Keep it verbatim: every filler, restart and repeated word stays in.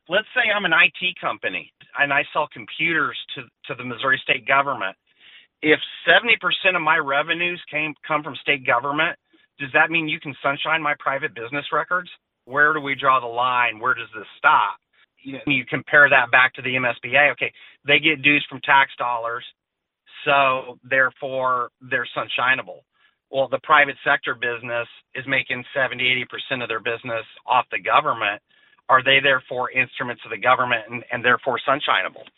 let's say I'm an I T company and I sell computers to, to the Missouri state government. If seventy percent of my revenues came come from state government, does that mean you can sunshine my private business records? Where do we draw the line? Where does this stop? You know, you compare that back to the M S B A. Okay, they get dues from tax dollars, so therefore they're sunshineable. Well, the private sector business is making seventy, eighty percent of their business off the government. Are they therefore instruments of the government and, and therefore sunshineable?